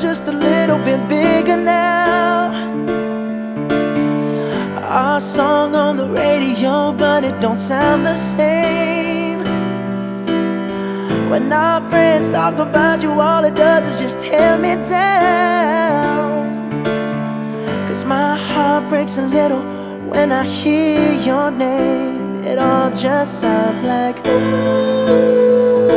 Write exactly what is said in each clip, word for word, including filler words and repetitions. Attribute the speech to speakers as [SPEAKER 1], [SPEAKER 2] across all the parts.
[SPEAKER 1] world's just a little bit bigger now. Our song on the radio, but it don't sound the same. When our friends talk about you, all it does is just tear me down. Cause my heart breaks a little when I hear your name. It all just sounds like ooh.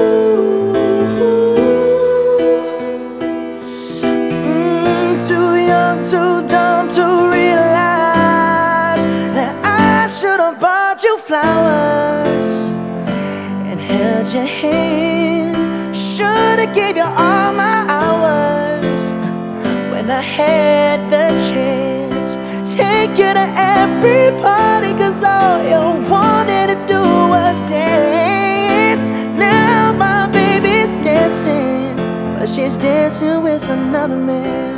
[SPEAKER 1] Mm, too young, too dumb to realize that I should've bought you flowers and held your hand. Should've gave you all my hours when I had the chance. Take you to every party, cause all you wanted to do was dance. Now my baby's dancing, but she's dancing with another man.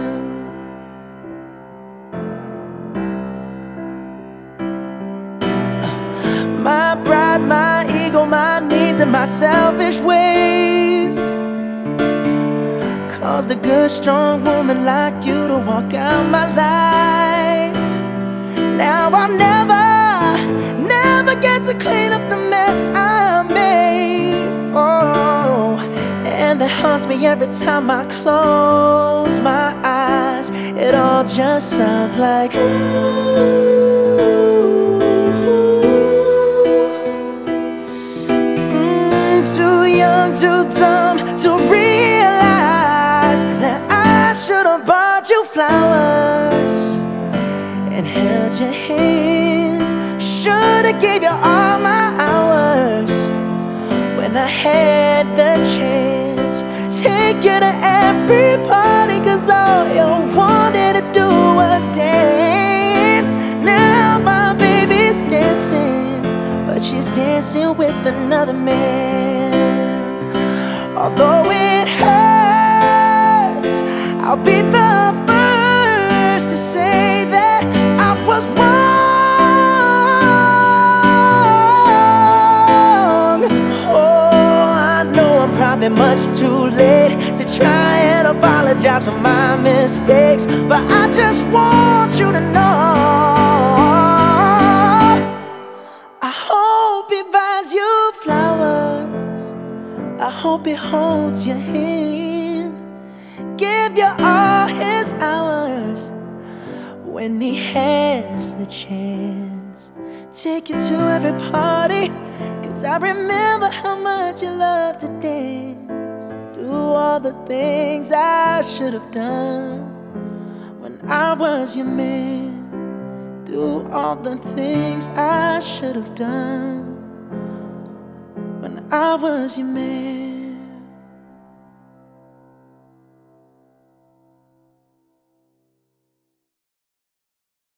[SPEAKER 1] My pride, my ego, my needs, and my selfish ways caused a good, strong woman like you to walk out my life. Now I'll never, never get to clean up the mess I made. Oh, and that haunts me every time I close my eyes. It all just sounds like ooh. Too young, too dumb to realize that I should've bought you flowers and held your hand. Should've gave you all my hours when I had the chance. Take you to every party, cause all you wanted to do was dance. Now my baby's dancing, but she's dancing with another man. Although it hurts, I'll be the first to say that I was wrong. Oh, I know I'm probably much too late to try and apologize for my mistakes, but I just want you to know I hope he buys you flowers, I hope he holds your hand, give you all his hours when he has the chance. Take you to every party, cause I remember how much you love to dance. Do all the things I should have done when I was your man. Do all the things I should have done when I was your man.